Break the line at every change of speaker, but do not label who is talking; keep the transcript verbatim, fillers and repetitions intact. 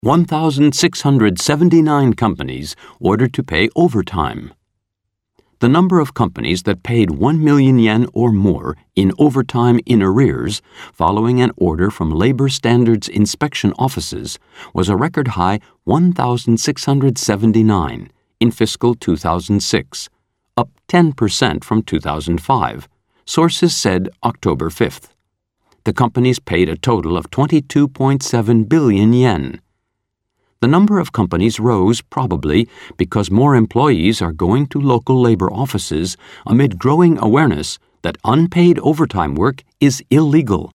one thousand six hundred seventy-nine companies ordered to pay overtime. The number of companies that paid one million yen or more in overtime in arrears following an order from labor standards inspection offices was a record high one thousand six hundred seventy-nine in fiscal two thousand six, up ten percent from two thousand five, sources said October fifth. The companies paid a total of twenty-two point seven billion yen. The number of companies rose probably because more employees are going to local labor offices amid growing awareness that unpaid overtime work is illegal.